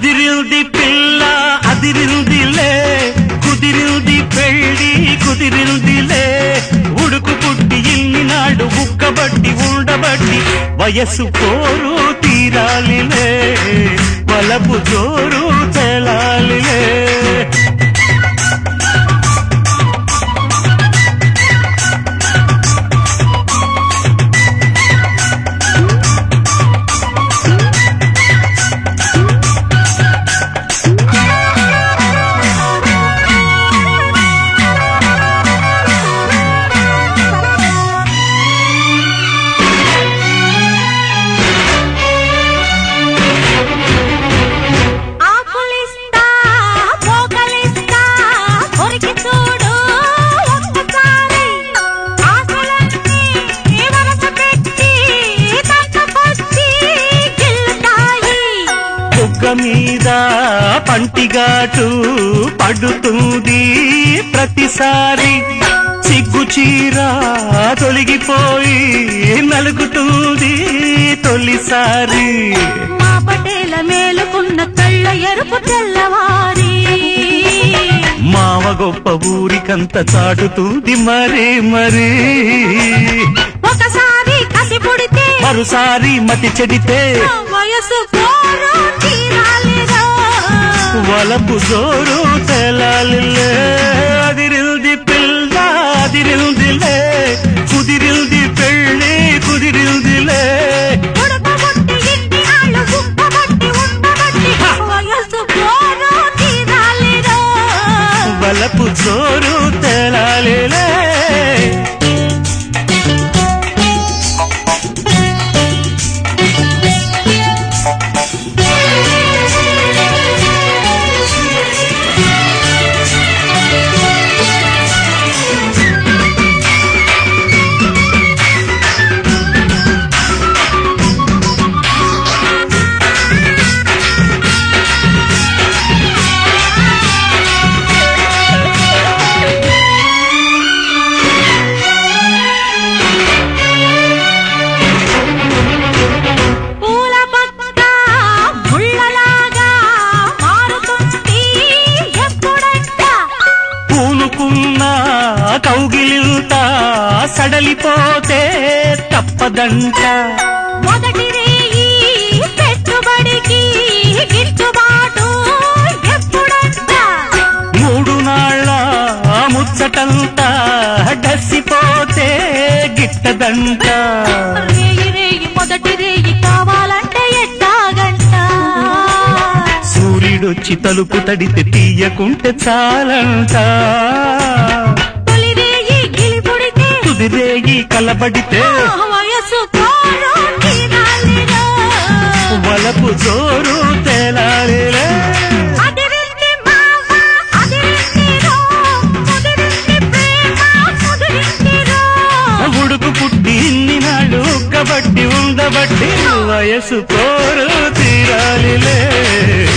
అదిరింది పిల్ల అదిరిందిలే కుదిరింది పెళ్ళి కుదిరిందిలే ఉడుకు పుట్టి ఇన్ని నాడు ఉక్కబట్టి ఉండబట్టి వయస్సు పోరు తీరాలిలే వలపు జోరు తేలాలిలే మీద పంటిగాటు పడుతుంది ప్రతిసారి సిగ్గు చీర తొలగిపోయి నలుగుతుంది తొలిసారి మా పటేల మేలుకున్న కళ్ళ ఎరుపు తెల్లవారి మావ గొప్ప ఊరికంత చాటుతుంది మరీ మరీ ఒకసారి కసి పుడితే మరోసారి మతి చెడితే వయసు పోరు తీరాలిరా వలపు జోరు తేలాలిలే అదిరింది పిల్ల అదిరిందిలే కుదిరింది పెళ్ళి కుదిరిందిలే ఉడకబొట్టి ఇన్ని నాళ్ళు ఉప్పబట్టి ఉండబట్టి వయసు పోరు తీరాలిరా వలపు జోరు తేలాలిలే కౌగిలింత సడలిపోతే తప్పదంట మొదటి రేయి పెట్టుబడికి గిట్టుబాటు ఎప్పుడంట మూడు నాళ్ళ ముచ్చటంతా డసిపోతే గిట్టదంట రేయి మొదటి రేయి కావాలంటే ఎట్టాగంట సూర్యుడొచ్చి తలుపు తడితే తీయకుంటే చాలంట రేగి కలబడితే వయసు పోరు తీరాలిరా వలపు జోరు తేలాలిలే అదిరింది మావ అదిరిందిరో ముదిరింది ప్రేమ ముదిరిందిరో ఉడుకు పుట్టి ఇన్ని నాడు ఉక్కబట్టి ఉండబట్టి వయసు పోరు తీరాలిలే